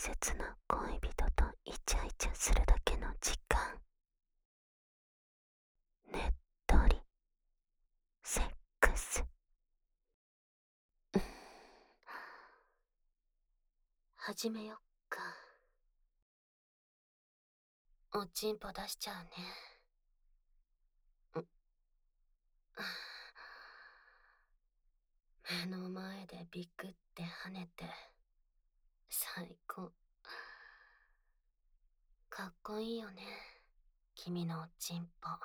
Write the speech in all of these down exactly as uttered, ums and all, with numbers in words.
切な恋人とイチャイチャするだけの時間。ねっとりセックス。始めよっか。おちんぽ出しちゃうね。目の前でビクって跳ねて最高。かっこいいよね、君のおちんぽ。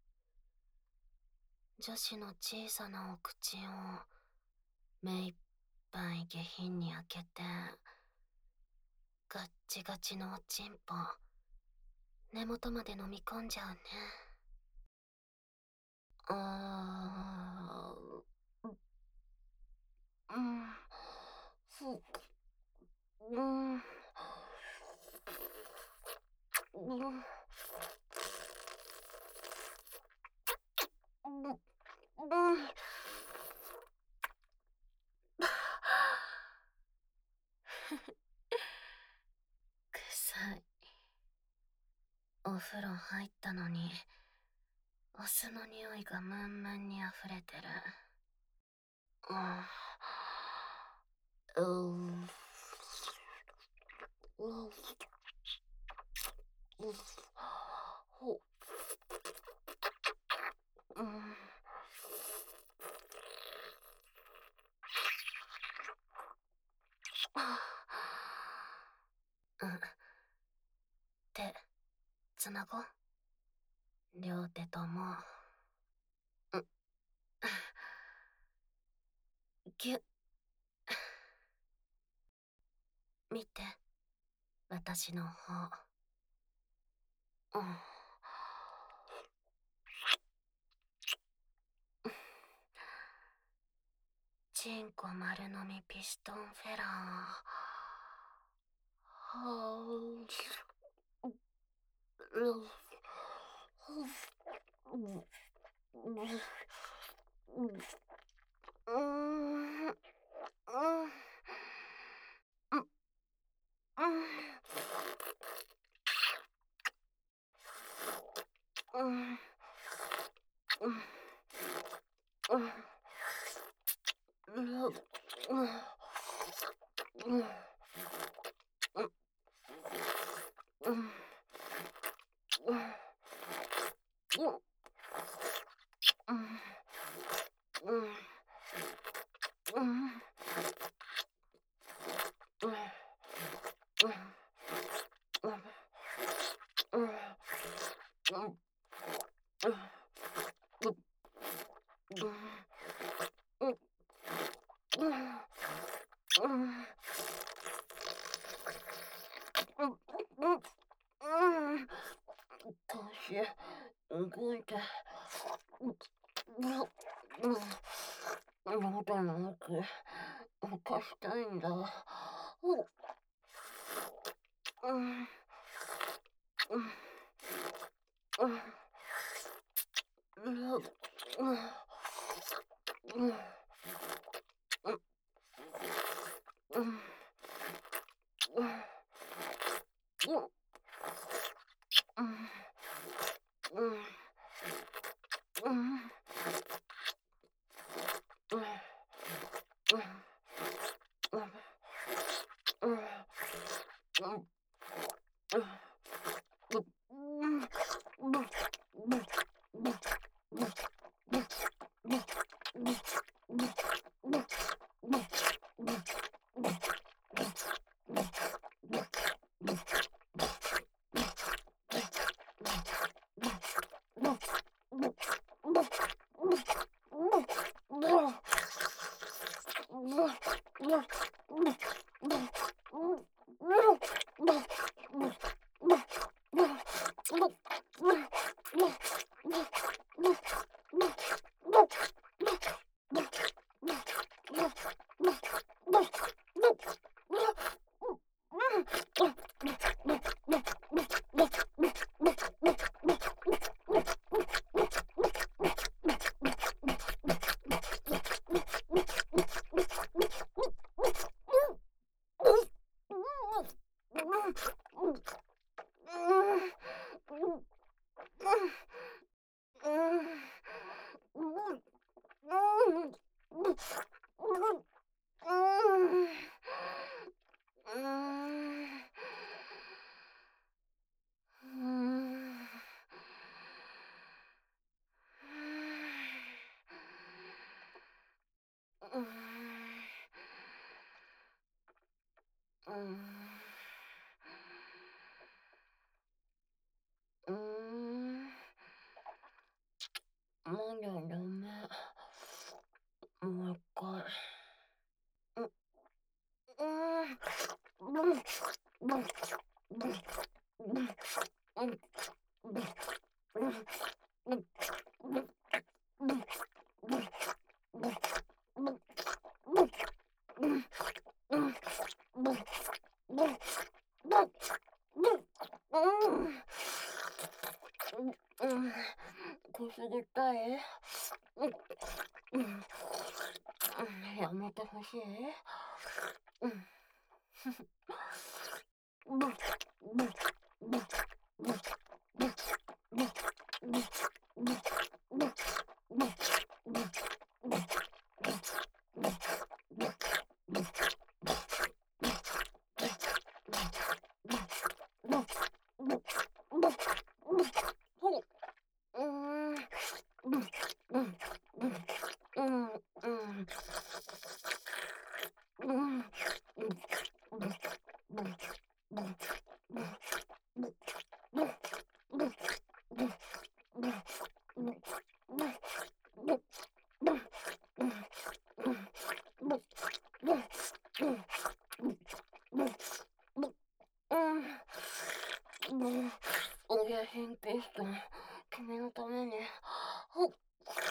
女子の小さなお口を目いっぱい下品に開けて、ガッチガチのおちんぽ根元まで飲み込んじゃうね。あーうんふうんうんうん臭い。お風呂入ったのにお酢の匂いがムンムンに溢れてる。うん。うん。うん。うん。ほ。うん。うん。手、つなごう。両手とも。うん。ぎゅっ。見て、私の方。うん。チンコ丸飲みピストンフェラー。はー。うん。うん。うん。うん。動いて。喉の奥浮かしたいんだ。うんまだダメ。もう一回。う、うーん。うん、うん、うん、うん、うん、うん、うん、腰が痛い。うん、うん、やめてほしい。うん。おや変形した君のために。ほっ。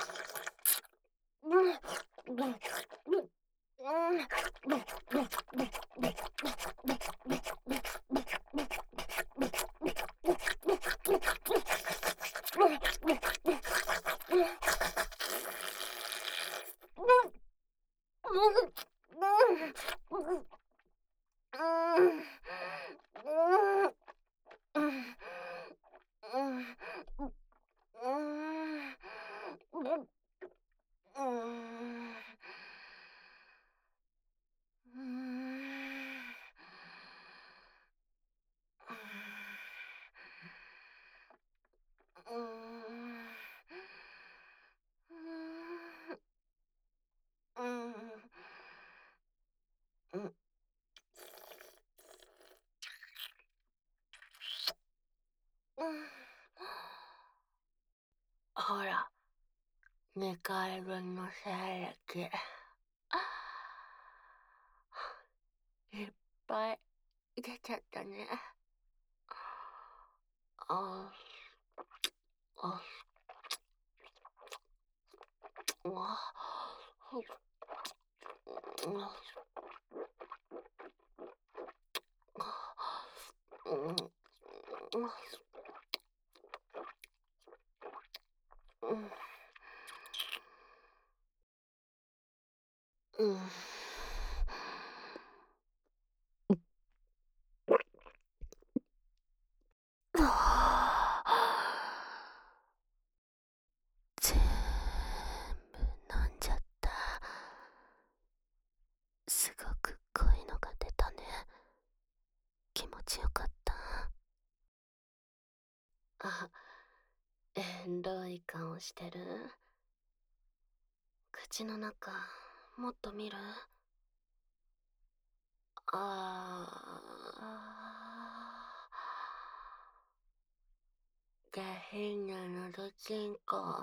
ほら、にかいぶんの精液。いっぱい出ちゃったね。ああ、あ、うん、うん、うん。全部飲んじゃった。すごく濃いのが出たね。気持ちよかった。あ、えんどい顔してる？口の中、もっと見る？あー。下品なのどちんこ。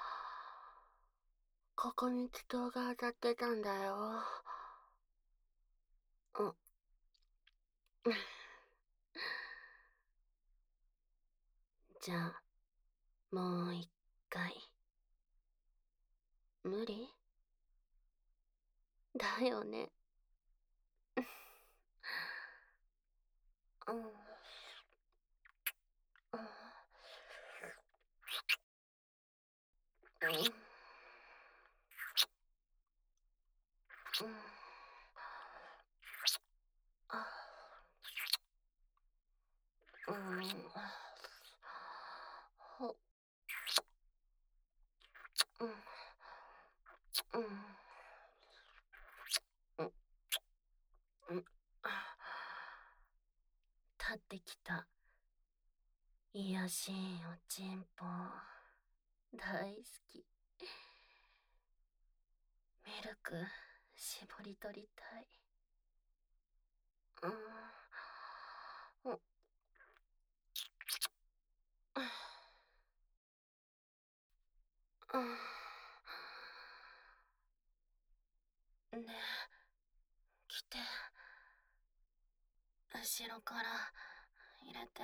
ここに気筒が当たってたんだよ。うん。じゃあ、もう一回。無理？だよね。うん。うん。うん。あ、うん。ほ、うん。うん。うん。うん。立ってきた。いやしいおちんぽ。大好き。ミルク、絞り取りたい。うん。うん。うん。 来て、後ろから入れて、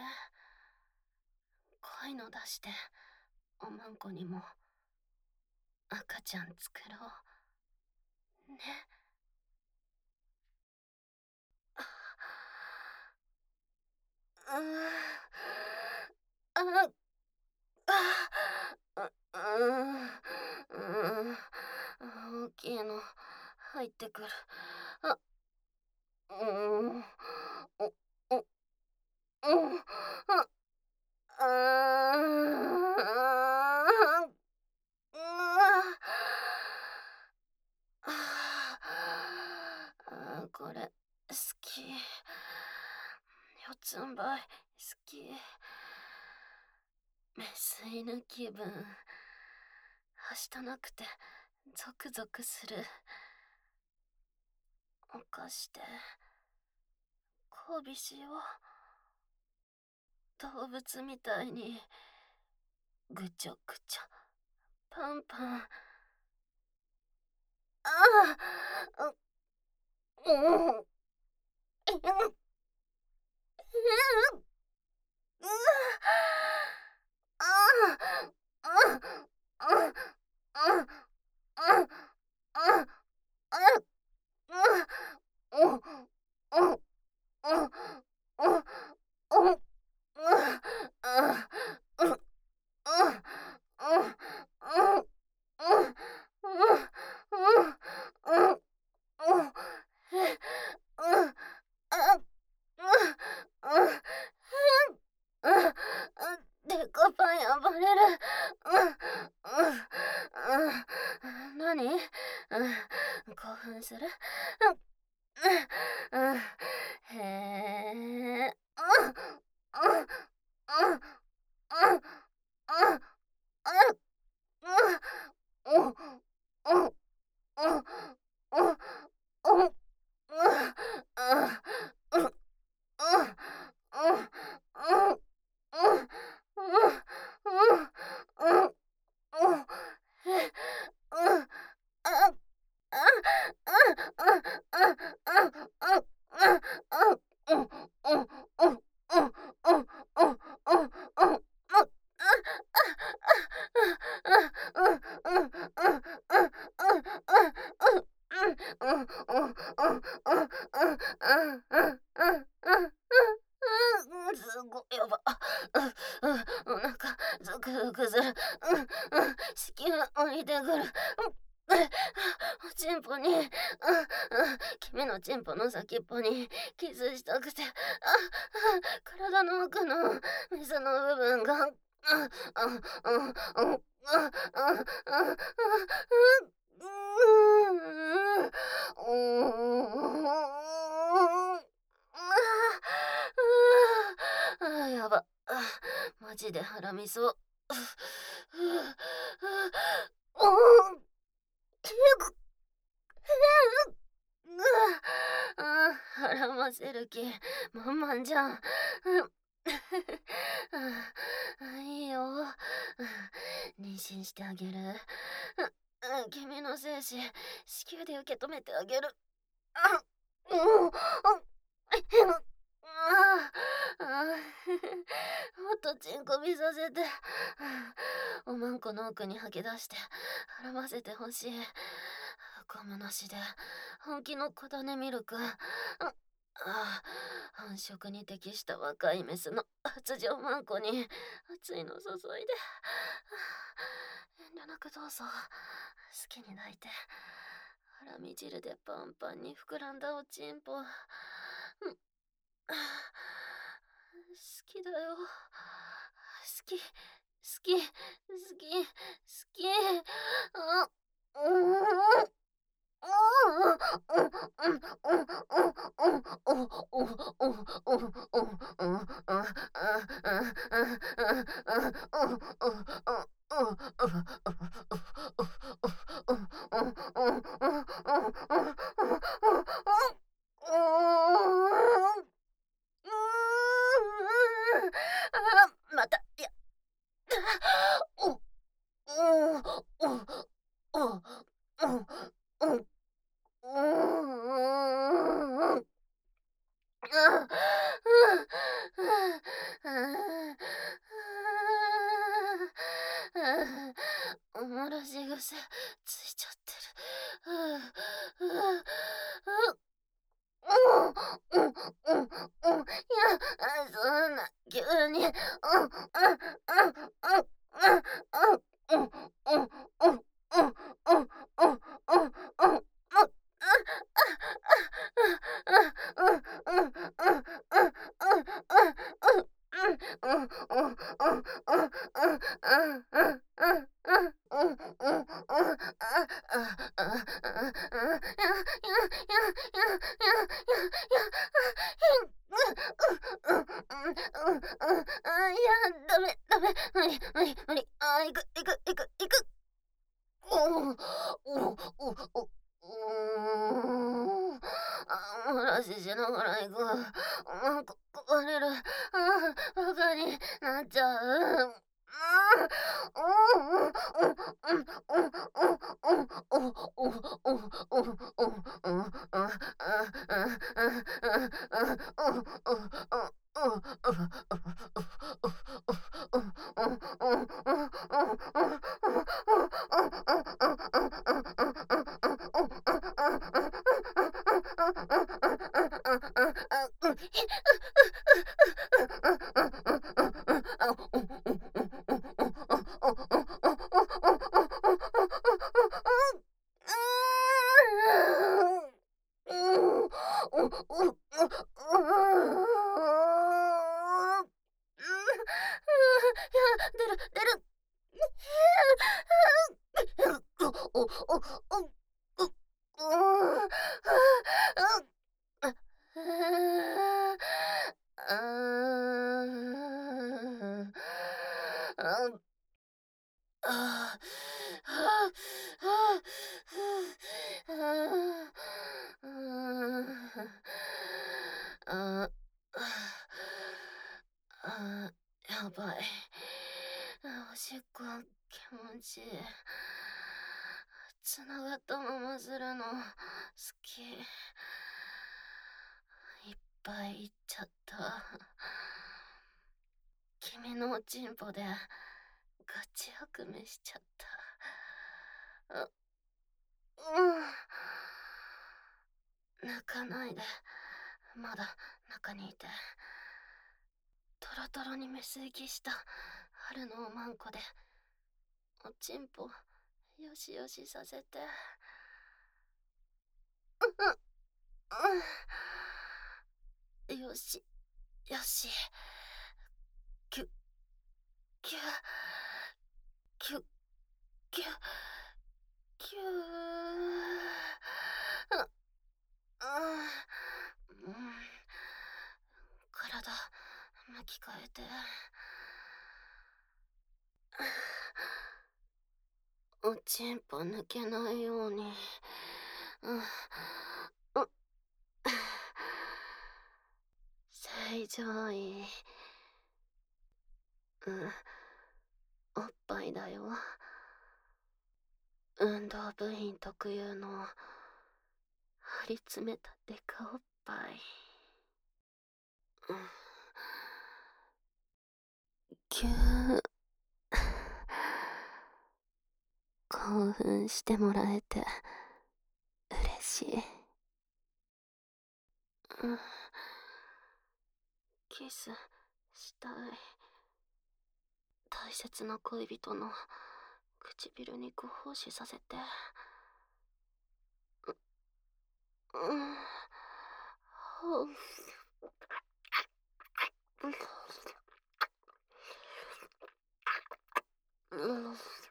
濃いの出して、おまんこにも赤ちゃん作ろうね。うーん。ああ、ううーん。うーん。大きいの入ってくる。あ、うーん。お、お、うん。あ、ああ。うわ。ああ、これ好き。四つん這い好き。メス犬気分。はしたなくてゾクゾクする。起こして交尾しよう。動物みたいにぐちょぐちょパンパン。ああ、う、うん。えん。えん。うあ。ああ。うん。うん。うん。うん。うん。うん。うん。うん。うん。うん。うん。うん。うん。うん。デコパン暴れる。なに？興奮する？へえ。すごいやば。うん、お腹ゾクゾクする。うん、うん、子宮降りてくる。おちんぽに、うん、うん、君のちんぽの先っぽにキスしたくて、あ、体の奥の水の部分が、うん、うん、うん、うん、うん、うん、うん、うん、あ、やば。マジでハラミそう。おん。きぐ。あ、はらませる気満々じゃん。いいよ。妊娠してあげる。君の精子、子宮で受け止めてあげる。あ、うん、ああ、もっとちんこびさせて。おまんこの奥に吐き出してはらませてほしい。ゴムなしで本気の小種ミルク。ああ、繁殖に適した若いメスの発情マンコに熱いの注いで。遠慮なくどうぞ。好きに抱いて。腹み汁でパンパンに膨らんだおちんぽ。好きだよ。好き、好き、好き、好き。あ、うん。また、や、お、お、お、お、お、お、うーん。 汗ついちゃってる。うううううんうんうんうん。いや、そんな急に、うんうんうんうんうんうんうんうんうんうんうんうんうんうん。ダメダメ、無理無理無理、あ、いくいくいくいく。おお、おおおお、うーん。あ、漏らししながら行く。うん、こ壊れる。ああ、バカになっちゃう。ああ、うんうんうんうんうんうんうんうんうんうんうんうんうん、あ、あ、あ、あ、あ、うんうんうんうんうん出る出る。おおおおう、うーん。あ、ああ。あ。ああ、はあ、はあ、はあ、ああ、ああ、ああ、やばい。あ、おしっこ気持ちいい。繋がったままするの好き。いっぱいいっちゃった。君のおちんぽでガチ悪夢しちゃった。う、うん。泣かないで。まだ中にいて。トロトロにメス行きした春のおまんこでおちんぽよしよしさせて。うん、よしよし。キュッキュッキュッキュッキュー。う、うん、体向き変えて。おちんぽ抜けないように。うん、うっ。正常位。うん、おっぱいだよ。運動部員特有の張り詰めたデカおっぱい。うん、ぎゅー。興奮してもらえて嬉しい。うん、キスしたい。大切な恋人の唇にご奉仕させて。う、うん。ほう。うん。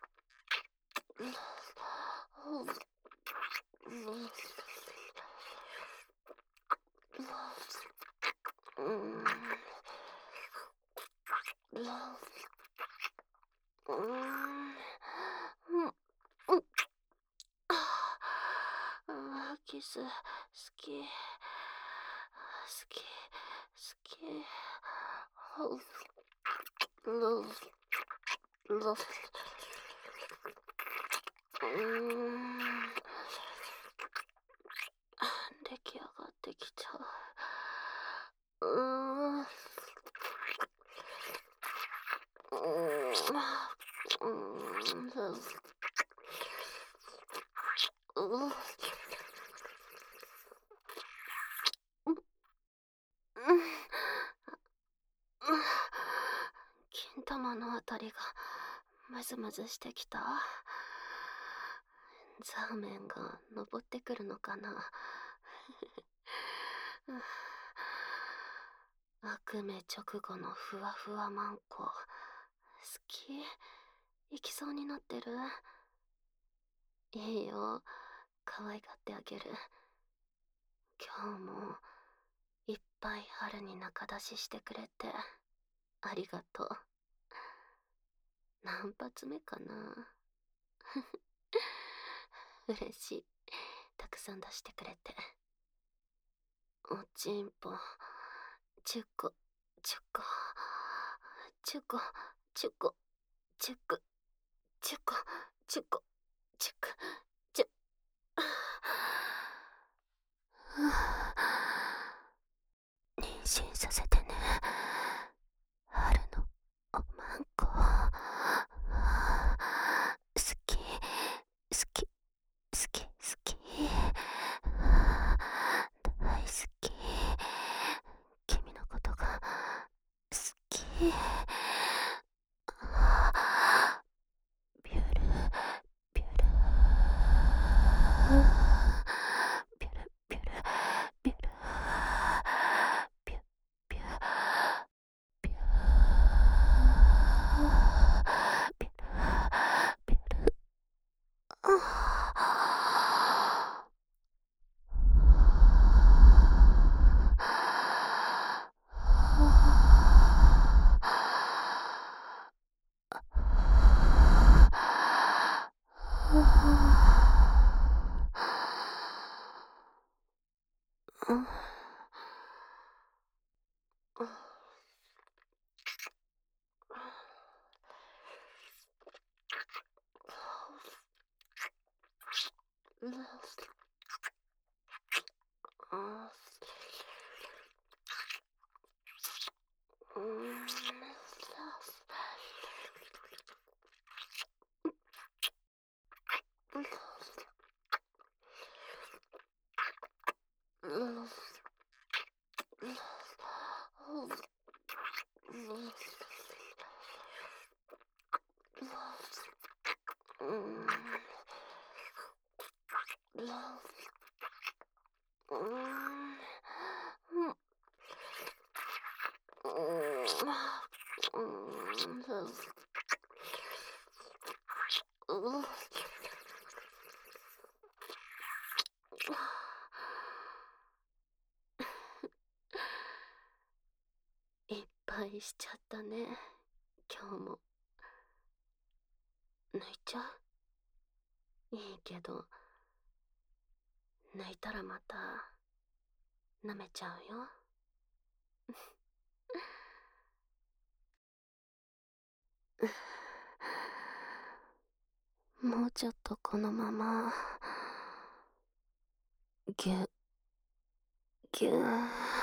キス好き好き好き。うーん、出来上がってきちゃう。うーん。うーん。うーん。 頭のあたりがムズムズしてきた。ザーメンが登ってくるのかな。悪夢直後のふわふわマンコ好き。行きそうになってる。いいよ、可愛がってあげる。今日もいっぱい春に仲出ししてくれてありがとう。何発目かな。嬉しい、たくさん出してくれて。おちんぽちゅこちゅこちゅこちゅこちゅくちゅこちゅこちゅくちゅ妊娠させてね、春のおまんこ。好き好き好き好き大好き。君のことが好き。ビュルビュルビュルビュルビュルビュルビュルビュルビュビュル。いっぱいしちゃったね、今日も。抜いちゃう？いいけど、抜いたらまた舐めちゃうよ。もうちょっとこのままぎゅぎゅー